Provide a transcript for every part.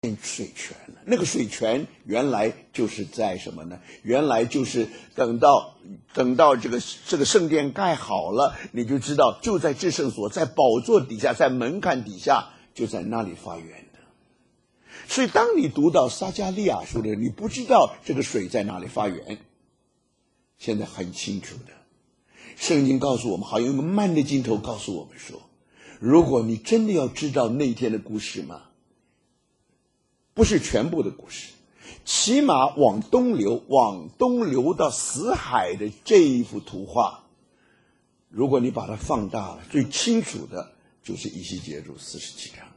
水泉了。那个水泉原来就是在什么呢？原来就是等到这个圣殿盖好了，你就知道就在至圣所，在宝座底下，在门槛底下，就在那里发源的。所以当你读到撒迦利亚书的，你不知道这个水在哪里发源，现在很清楚的，圣经告诉我们，好用一个慢的镜头告诉我们说，如果你真的要知道那天的故事吗？不是全部的故事，起码往东流到死海的这一幅图画，如果你把它放大了，最清楚的就是以西结书47章。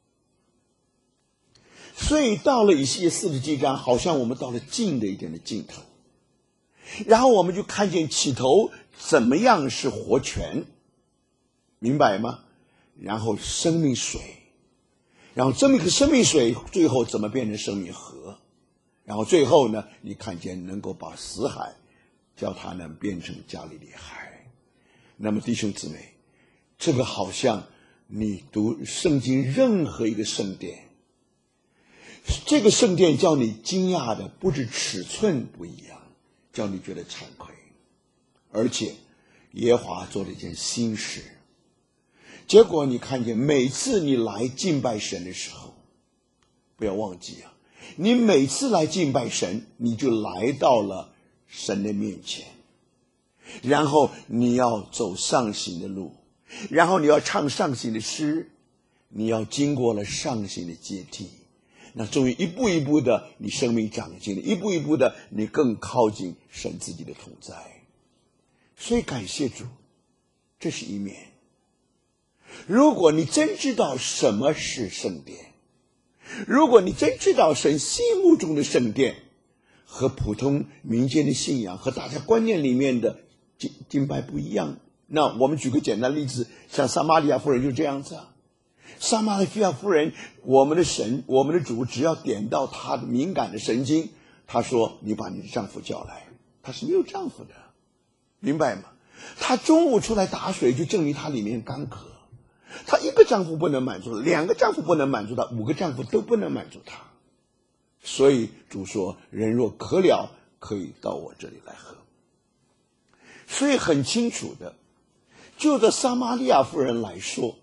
所以到了以西结47章，好像我们到了近的一点的尽头，然后我们就看见起头怎么样是活泉，明白吗？然后生命水，然后这么一个生命水最后怎么变成生命河，然后最后呢，你看见能够把死海叫它能变成加利利海。那么弟兄姊妹，这个好像你读圣经任何一个圣殿，这个圣殿叫你惊讶的不是尺寸不一样，叫你觉得惭愧，而且耶和华做了一件新事。结果你看见每次你来敬拜神的时候，不要忘记啊，你每次来敬拜神，你就来到了神的面前，然后你要走上行的路，然后你要唱上行的诗，你要经过了上行的阶梯，那终于一步一步的你生命长进了，一步一步的你更靠近神自己的同在。所以感谢主，这是一面。如果你真知道什么是圣殿，如果你真知道神心目中的圣殿和普通民间的信仰和大家观念里面的敬拜不一样，那我们举个简单例子，像撒玛利亚妇人就这样子啊。撒玛利亚妇人，我们的神，我们的主，只要点到她的敏感的神经，她说你把你的丈夫叫来，她是没有丈夫的，明白吗？她中午出来打水就证明她里面干渴，她一个丈夫不能满足她，两个丈夫不能满足她，五个丈夫都不能满足她。所以主说，人若渴了，可以到我这里来喝。所以很清楚的，就着撒玛利亚妇人来说，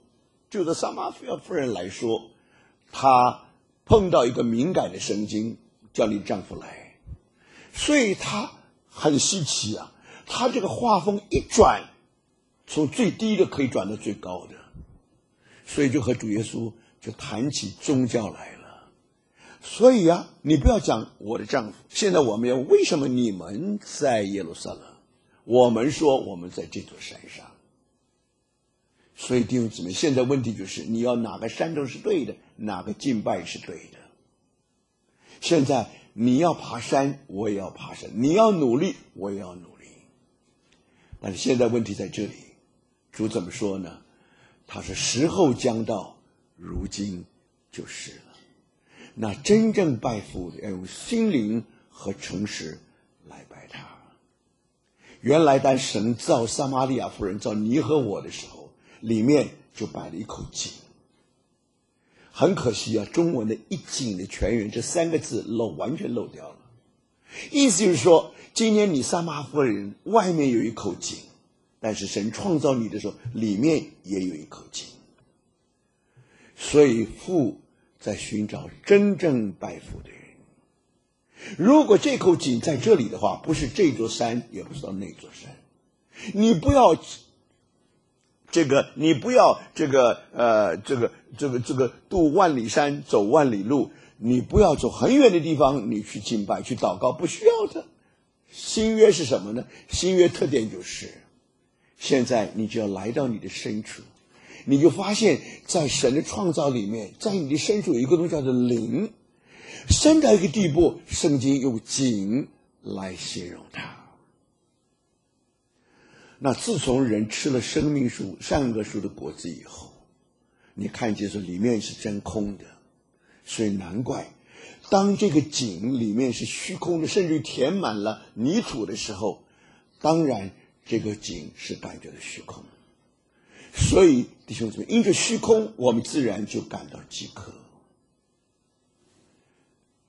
她碰到一个敏感的神经，叫你丈夫来，所以她很稀奇啊，她这个画风一转，从最低的可以转到最高的，所以就和主耶稣就谈起宗教来了。所以啊，你不要讲我的丈夫，现在我们要为什么你们在耶路撒冷，我们说我们在这座山上。所以弟兄姊妹，现在问题就是你要哪个山头是对的，哪个敬拜是对的。现在你要爬山，我也要爬山，你要努力，我也要努力。但是现在问题在这里，主怎么说呢？他说时候将到，如今就是了。那真正拜父的要用心灵和诚实来拜他。原来当神造撒玛利亚妇人，造你和我的时候，里面就摆了一口井。很可惜啊，中文的一井的泉源这三个字完全漏掉了。意思就是说，今天你撒玛夫人外面有一口井，但是神创造你的时候，里面也有一口井。所以父在寻找真正拜父的人。如果这口井在这里的话，不是这座山，也不是到那座山。你不要渡万里山，走万里路，你不要走很远的地方，你去敬拜去祷告，不需要的。新约是什么呢？新约特点就是现在你就要来到你的深处，你就发现在神的创造里面，在你的深处有一个东西叫做灵，深到一个地步，圣经用井来形容它。那自从人吃了生命树善恶树的果子以后，你看见说里面是真空的，所以难怪当这个井里面是虚空的，甚至于填满了泥土的时候，当然这个井是感觉到虚空。所以弟兄姊妹，因着虚空，我们自然就感到饥渴。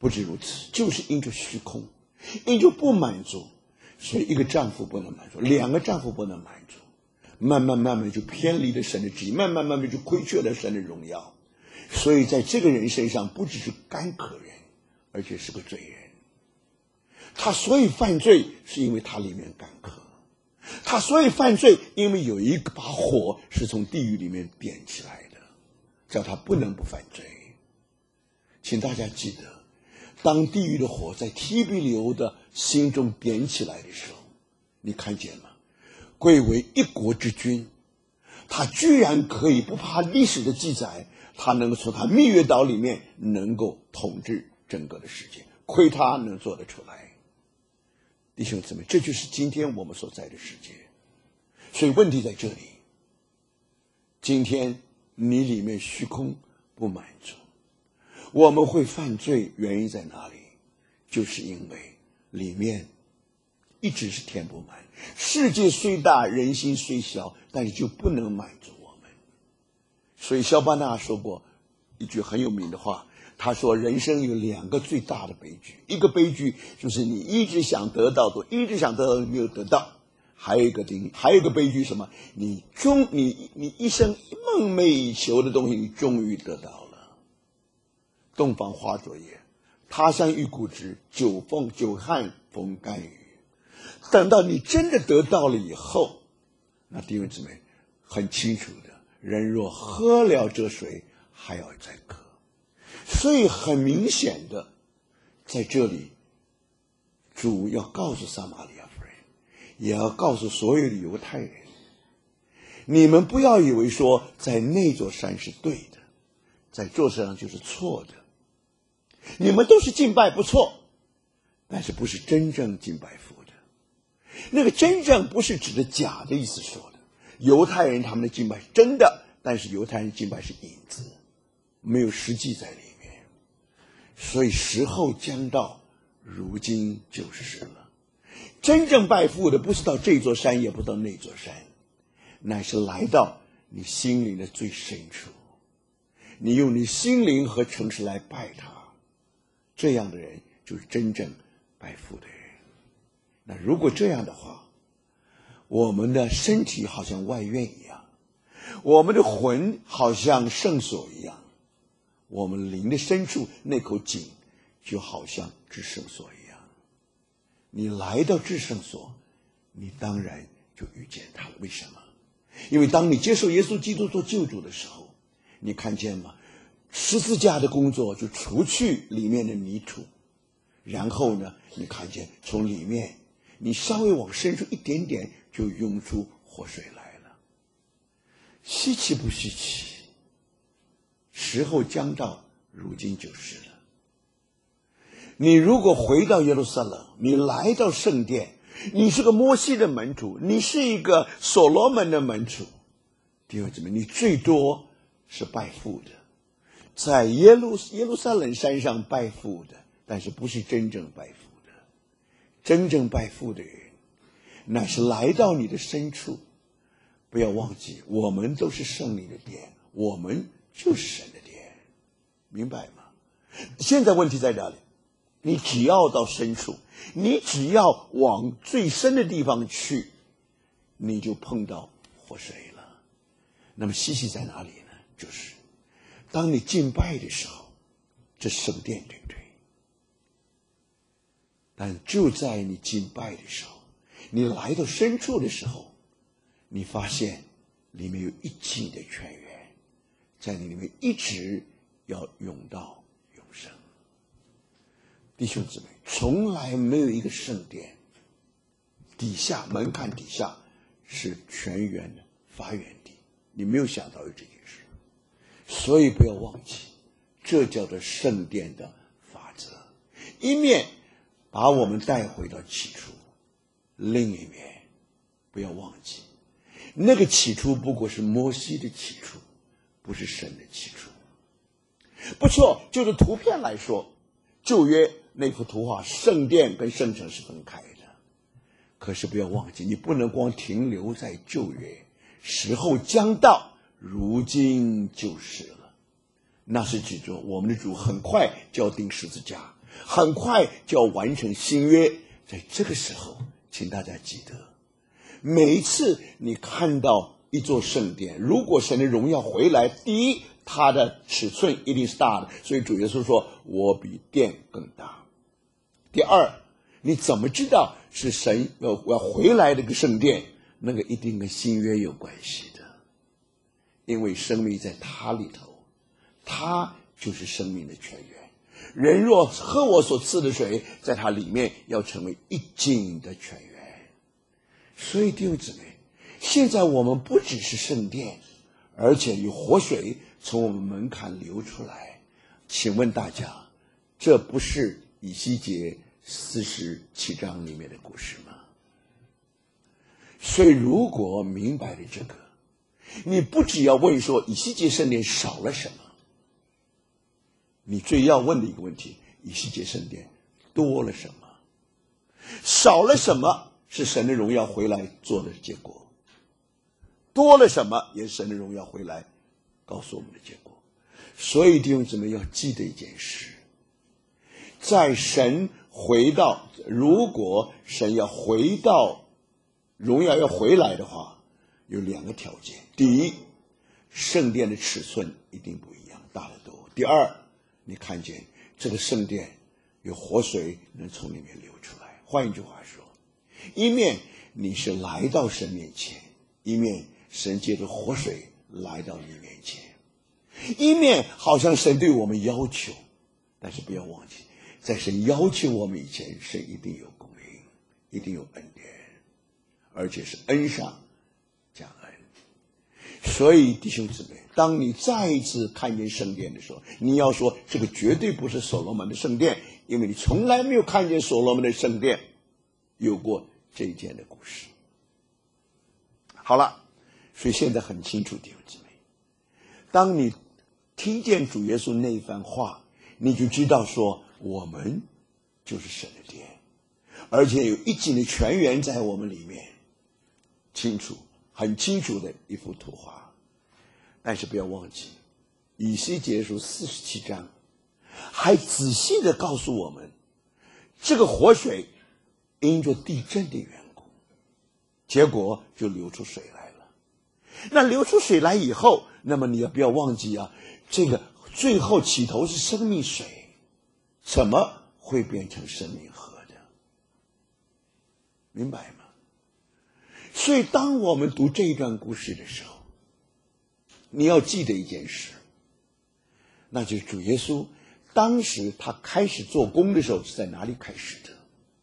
不止如此，就是因着虚空，因着不满足，所以一个丈夫不能满足，两个丈夫不能满足，慢慢就偏离了神的旨意，慢慢就亏缺了神的荣耀。所以在这个人身上不只是干渴人，而且是个罪人。他所以犯罪是因为他里面干渴，他所以犯罪因为有一把火是从地狱里面点起来的，叫他不能不犯罪。请大家记得，当地狱的火在提比留的心中点起来的时候，你看见吗？贵为一国之君，他居然可以不怕历史的记载，他能够从他蜜月岛里面能够统治整个的世界，亏他能做得出来。弟兄姊妹，这就是今天我们所在的世界。所以问题在这里，今天你里面虚空不满足，我们会犯罪，原因在哪里？就是因为里面一直是填不满。世界虽大，人心虽小，但是就不能满足我们。所以萧巴纳说过一句很有名的话，他说人生有两个最大的悲剧，一个悲剧就是你一直想得到的，一直想得到的没有得到，还有一个悲剧什么？你一生梦寐以求的东西，你终于得到了。洞房花烛夜，他乡遇故知，久旱逢甘雨。等到你真的得到了以后，那弟兄姊妹很清楚的，人若喝了这水，还要再渴。所以很明显的，在这里主要告诉撒玛利亚妇人，也要告诉所有的犹太人，你们不要以为说在那座山是对的，在这山上就是错的。你们都是敬拜不错，但是不是真正敬拜父的。那个真正不是指的假的意思说的，犹太人他们的敬拜是真的，但是犹太人敬拜是影子，没有实际在里面。所以时候将到，如今就是了。真正拜父的不是到这座山，也不是到那座山，乃是来到你心灵的最深处，你用你心灵和诚实来拜他，这样的人就是真正拜父的人。那如果这样的话，我们的身体好像外院一样，我们的魂好像圣所一样，我们灵的深处那口井就好像至圣所一样。你来到至圣所，你当然就遇见他了。为什么？因为当你接受耶稣基督做救主的时候，你看见吗？十字架的工作就除去里面的泥土，然后呢，你看见从里面你稍微往深处一点点，就涌出活水来了。稀奇不稀奇？时候将到，如今就是了。你如果回到耶路撒冷，你来到圣殿，你是个摩西的门徒，你是一个所罗门的门徒，弟兄姊妹，你最多是拜父的，在耶路撒冷山上拜父的，但是不是真正拜父的。真正拜父的人，乃是来到你的深处。不要忘记，我们都是圣灵的殿，我们就是神的殿，明白吗？现在问题在哪里？你只要到深处，你只要往最深的地方去，你就碰到活水了。那么稀奇在哪里呢？就是当你敬拜的时候，这圣殿，对不对？但就在你敬拜的时候，你来到深处的时候，你发现里面有一井的泉源，在你里面一直要涌到永生。弟兄姊妹，从来没有一个圣殿底下门槛底下是泉源的发源地，你没有想到有这件事。所以不要忘记，这叫做圣殿的法则，一面把我们带回到起初，另一面不要忘记，那个起初不过是摩西的起初，不是神的起初。不错，就是图片来说，旧约那幅图画，圣殿跟圣城是分开的。可是不要忘记，你不能光停留在旧约，时候将到，如今就是了。那是指着我们的主很快就要钉十字架， 很快就要完成新约。在这个时候，请大家记得，每一次你看到一座圣殿，如果神的荣耀回来，第一，它的尺寸一定是大的，所以主耶稣说我比殿更大。第二，你怎么知道是神要回来的一个圣殿？那个一定跟新约有关系的，因为生命在他里头，他就是生命的泉源。人若喝我所赐的水，在它里面要成为一井的泉源。所以弟兄姊妹，现在我们不只是圣殿，而且有活水从我们门槛流出来。请问大家，这不是以西结47章里面的故事吗？所以如果明白了这个，你不只要问说以西结圣殿少了什么，你最要问的一个问题，以西结圣殿多了什么？少了什么是神的荣耀回来做的结果，多了什么也是神的荣耀回来告诉我们的结果。所以弟兄姊妹要记得一件事，在神回到，如果神要回到荣耀要回来的话，有两个条件。第一，圣殿的尺寸一定不一样，大得多。第二，你看见这个圣殿有活水能从里面流出来。换一句话说，一面你是来到神面前，一面神借着活水来到你面前。一面好像神对我们要求，但是不要忘记，在神要求我们以前，神一定有供应，一定有恩典，而且是恩上加恩。所以弟兄姊妹，当你再一次看见圣殿的时候，你要说这个绝对不是所罗门的圣殿，因为你从来没有看见所罗门的圣殿有过这一件的故事。好了，所以现在很清楚，弟兄姊妹，当你听见主耶稣那一番话，你就知道说我们就是神的殿，而且有一井的泉源在我们里面，清楚，很清楚的一幅图画。但是不要忘记，以西结书47章还仔细的告诉我们，这个活水因着地震的缘故，结果就流出水来了。那流出水来以后，那么你要不要忘记啊，这个最后起头是生命水，怎么会变成生命河的？明白吗？所以当我们读这一段故事的时候，你要记得一件事，那就是主耶稣当时他开始做工的时候是在哪里开始的？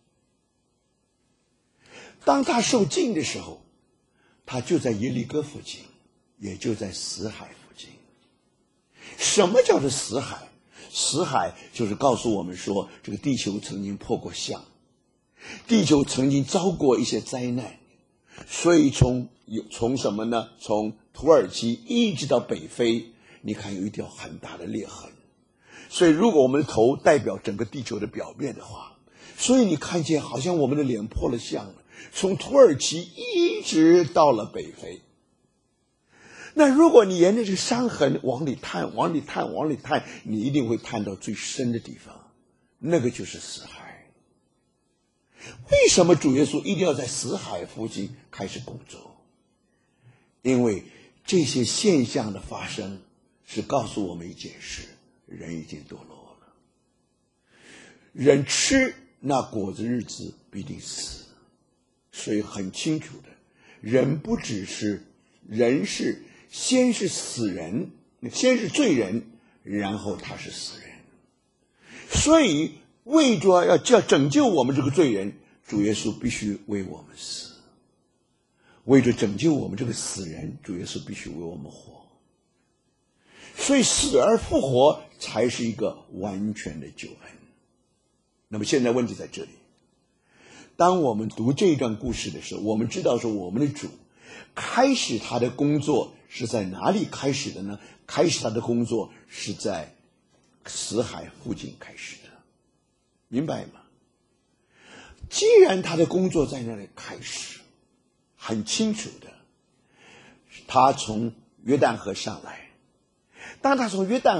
当他受浸的时候，他就在耶利哥附近，也就在死海附近。什么叫做死海？死海就是告诉我们说，这个地球曾经破过相，地球曾经遭过一些灾难，所以从什么呢？从土耳其一直到北非，你看有一条很大的裂痕。所以如果我们的头代表整个地球的表面的话，所以你看见好像我们的脸破了相了，从土耳其一直到了北非。那如果你沿着这个伤痕往里探，往里探，往里探，你一定会探到最深的地方，那个就是死海。为什么主耶稣一定要在死海附近开始工作？因为这些现象的发生是告诉我们一件事，人已经堕落了。人吃那果子日子必定死。所以很清楚的，人不只是人，是先是死人，先是罪人，然后他是死人。所以为着要拯救我们这个罪人，主耶稣必须为我们死。为着拯救我们这个死人，主耶稣必须为我们活。所以死而复活才是一个完全的救恩。那么现在问题在这里，当我们读这一段故事的时候，我们知道说我们的主开始他的工作是在哪里开始的呢？开始他的工作是在死海附近开始的，明白吗？既然他的工作在那里开始，很清楚的，他从约旦河上来，当他从约旦